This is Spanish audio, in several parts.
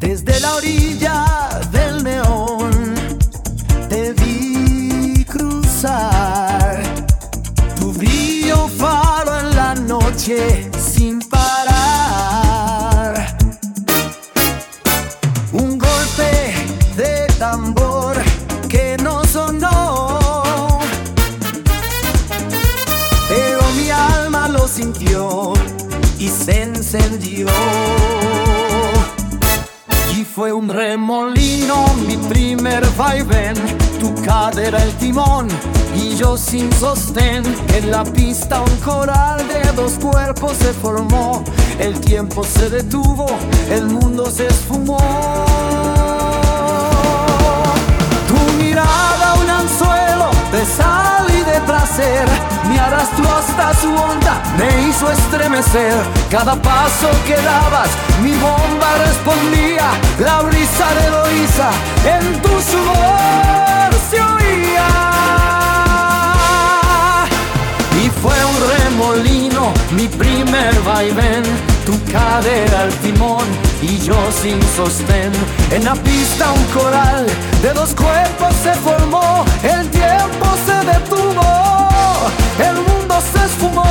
Desde la orilla del neón te vi cruzar, tu brillo faro en la noche sin parar. Un golpe de tambor que no sonó, pero mi alma lo sintió y se encendió. Y fue un remolino, mi primer vaivén, tu cadera el timón y yo sin sostén. En la pista un coral de dos cuerpos se formó, el tiempo se detuvo, el mundo se esfumó. Tu mirada un anzuelo de sal y de placer, me arrastró hasta su onda, me hizo estremecer. Cada paso que dabas, mi bomba respondía, la brisa de Eloísa en tu sudor se oía. Y fue un remolino, mi primer vaivén, tu cadera al timón y yo sin sostén. En la pista un coral de dos cuerpos se formó, el tiempo se detuvo, el mundo se esfumó.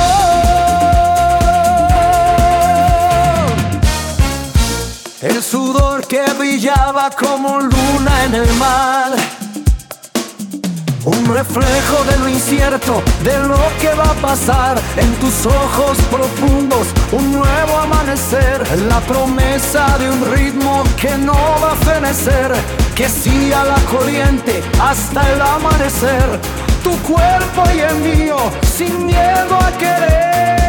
El sudor que brillaba como luna en el mar, un reflejo de lo incierto, de lo que va a pasar. En tus ojos profundos un nuevo amanecer, la promesa de un ritmo que no va a fenecer, que sigue a la corriente hasta el amanecer. Tu cuerpo y el mío, sin miedo a querer.